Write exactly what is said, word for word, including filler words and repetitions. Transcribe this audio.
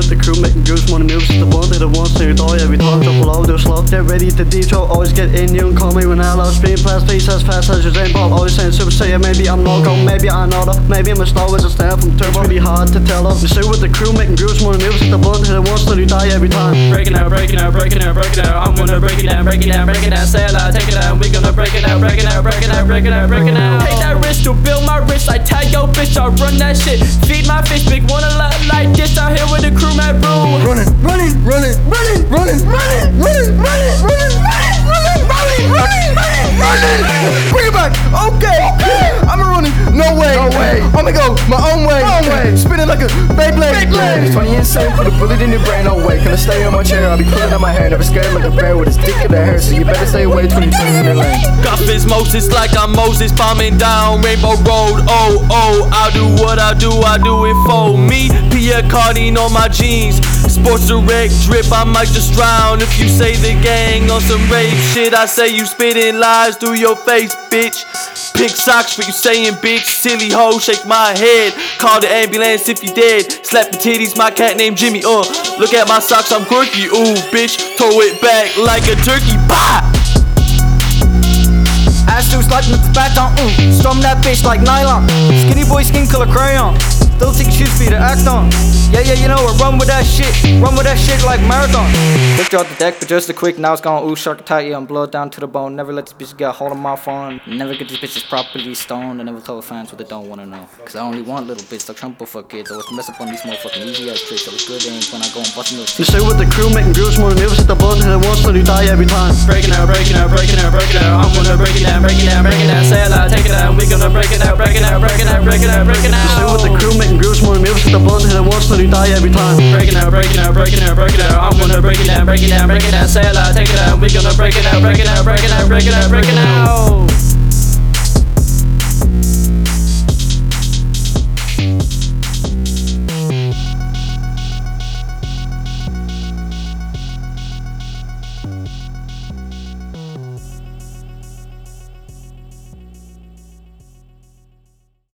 with the crew, making grooves, money moves. The one that wants to die every time. Jump below, do a slot, get ready to detour. Always get in, you can call me when I lost speed. Fast pace as fast as your Jane Paul. Always saying Super Saiyan, maybe I'm not going, maybe I'm not. Maybe I'm as slow as a stand from turbo. Really hard to tell up. We stay with the crew, making grooves, money moves. The one that wants to die every time. Breaking out, breaking out, breaking out, breaking out. I'm gonna break it down, break it down, break it down. Say it loud, take it out. We gonna break it out, break it out, break it out, break it out, break it out. Take that risk to build my wrist. I tag yo bitch, I run that shit. Feed my fish, big wanna lot like this. Out here with the crew, man, bro. Running, running, running, running, running, running, running, running, running, running, running, running, running, running. Bring it back. Okay, okay. I'm running. No way, no way. I'ma go my own way, own way. Spinning like a Beyblade. Beyblade. Funny insane, put a bullet in your brain. No way. Can I stay on my chair? I'll be pulling out my hair. Never scared like a bear with his dick in the hair. So you better stay away. twenty twenty in the lane. Got Moses like I'm Moses, bombing down Rainbow Road. Oh, oh, I do what I do, I do it for me. Pierre Cardin on my jeans, Sports Direct drip, I might just drown. If you say the gang on some rape shit, I say you spitting lies through your face, bitch. Pink socks for you saying bitch, silly hoe, shake my head. Call the ambulance if you dead. Slap the titties, my cat named Jimmy, uh look at my socks, I'm quirky, ooh, bitch. Throw it back like a turkey, bah! Ass juice like the baton, mm. Strum that bitch like nylon. Skinny boy skin color crayon. Still take shoes for you to act on. Yeah, yeah, you know it, run with that shit. Run with that shit like marathon. Quick draw the deck, but just a quick, now it's gone ooh, shark attack, yeah, I'm blood down to the bone. Never let this bitch get a hold of my phone. Never get these bitches properly stoned. I never told fans what they don't wanna know. Cause I only want little bitch like Trump for kids. I was mess up on these motherfucking easy ass tricks. I was good aims when I go and bust those. We stay with the crew, making grooves, more moves. Hit the button, and it wants to die every time. Breaking out, breaking out, breaking out, breaking out. I'm gonna break it down, break it down, break it down. Say it loud, take it out. We gonna break it out, break it out, break it out, break it out, break it out. We stay with the crew, making grooves, more moves. Hit the button, and it wants to die every time. Breaking out, breaking out, breaking out, breaking out. I'm gonna break it down, break it down, break it down. Say it loud, take it out. We gonna break it out, break it out, break it out, break it out, break it out. Thank you.